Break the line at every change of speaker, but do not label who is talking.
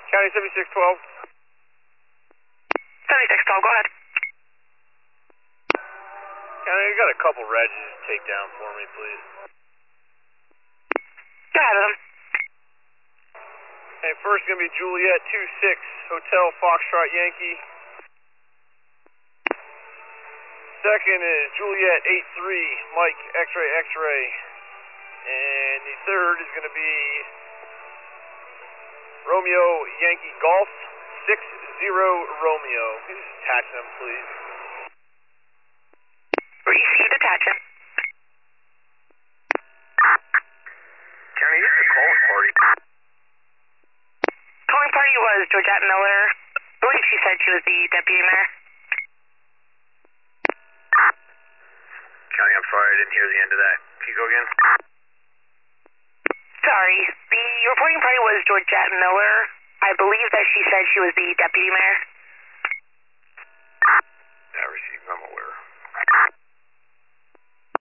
County 7612.
7612, go ahead.
County, I got a couple Regis to take down for me, please.
Go ahead with them.
Hey, first gonna be Juliet 26, Hotel Foxtrot Yankee. Second is Juliet 83, Mike X-Ray X-Ray. And the third is gonna be Romeo Yankee Golf 60 Romeo. Can you just attach them, please?
Received, attaching.
County, this is a calling party.
Calling party was Georgette Miller. I believe she said she was the deputy mayor.
County, I'm sorry, I didn't hear the end of that. Can you go again?
Sorry, the reporting party was Georgette Miller. I believe that she said she was the deputy mayor.